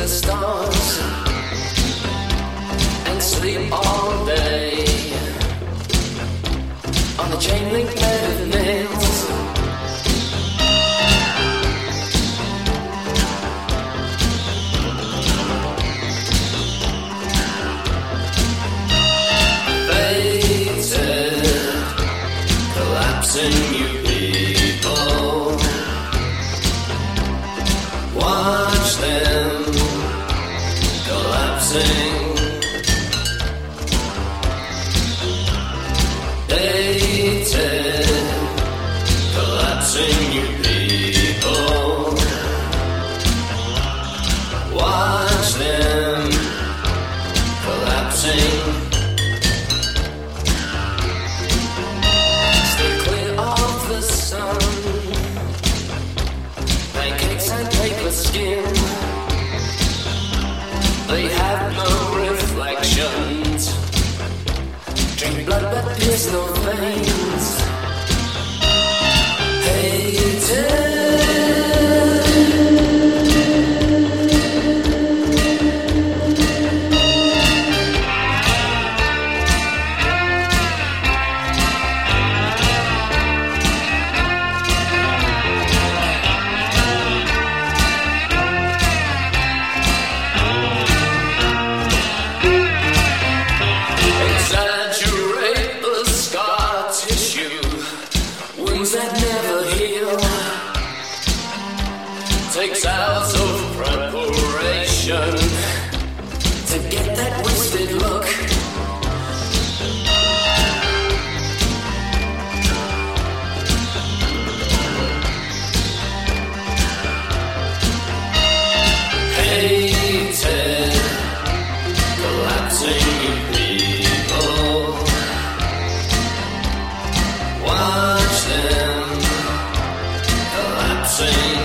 the stars and sleep all day on the chain link bed of nails. Collapsing you people, watch them collapsing. Dated, collapsing you people, watch them collapsing. Skin. They have no reflections. Drink blood but pierce no veins. Hated. Takes hours of preparation to get that wasted look. Hated, collapsing you people, watch them collapsing.